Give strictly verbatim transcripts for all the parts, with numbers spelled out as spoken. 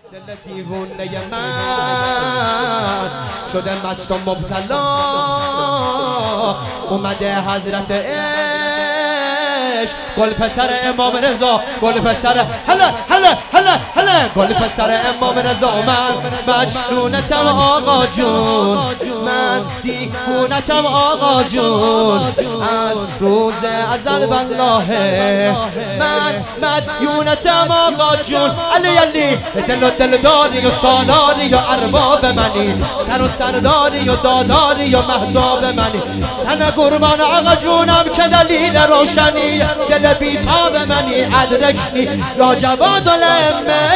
دل دیوونه من شده مست و مبتلا، اومده حضرت عشق گل پسر امام رضا، گل پسر هلا هلا هلا هلا گل پسر امام رضا. من مجنونتم آقا جون، من دیوونتم آقا جون، از روز ازل والله من مدیونتم آقا جون. علی علی دل و دلداری و سالاری و ارباب منی، سر و سرداری و داداری و مهتاب منی. سن قربان آقا جونم که دلیل روشنی، دل بیتاب منی ادرکنی یا جواد الامه.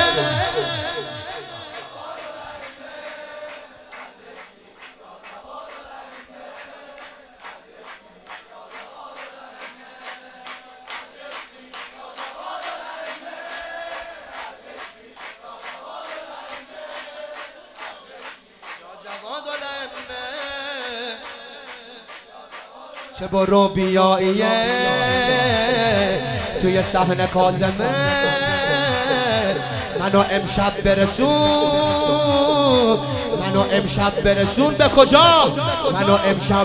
چه برو بیاییه توی صحنه کاظمه، منو امشب برسون، منو امشب برسون. به کجا؟ منو امشب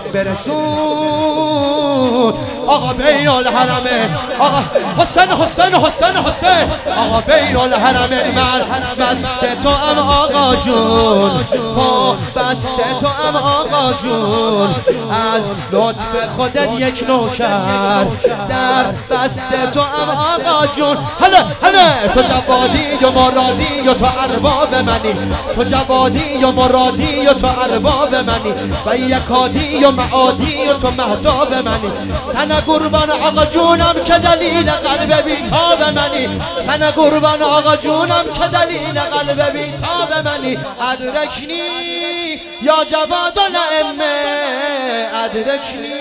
برسون آقا بین الحرمه، آقا حسین حسین حسین حسین آقا بین الحرمه. من بست تو ام آقا جون، پا بست تو ام آقا جون، از لطف خودت یک نوکر در بست تو ام آقا جون. هله هله تو جوادی و مرادی و تو ارباب منی، تو جوادی و مرادی و تو ارباب منی، و یکادی و معادی و تو مهتاب منی. سن قربان آقا جونم که دلیل قلب بیتاب منی، سن قربان آقا جونم که دلیل قلب بیتاب منی. ادرکنی یا جواد الائمه ادرکنی.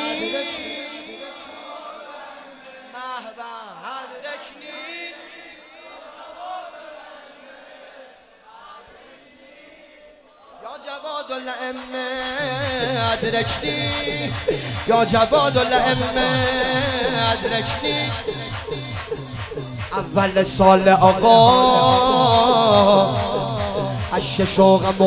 جواد الائمه ادرکنی یا جواد الائمه ادرکنی. اول سال آقا عشق شوقمو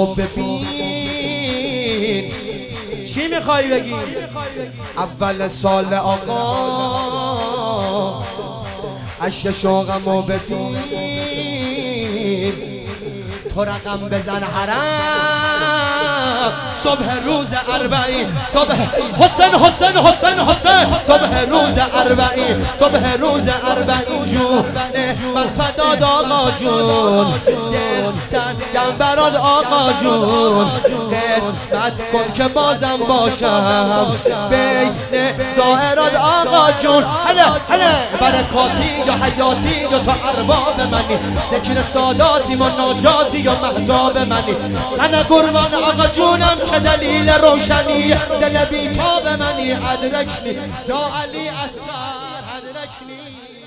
ببین. چی میخوای بگی؟ اول سال آقا عشق شوقمو ببین. تو رقم بزن حرم صبح روز اربعین، صبح حسین حسین حسین حسین صبح روز اربعین، صبح روز اربعین. جون من فداد آقا جون، دل تنگم برات آقا جون. قسمت کن که بازم باشم بین ظاهرات آقا جون. هله هله برکاتی یا حیاتی یا تو ارباب منی، ذکر ساداتی و ناجاتی یا مهتاب منی. سن قربان آقا جونم که دلیل روشنی، دل بیتاب منی ادرکنی یا علی اصغر ادرکنی.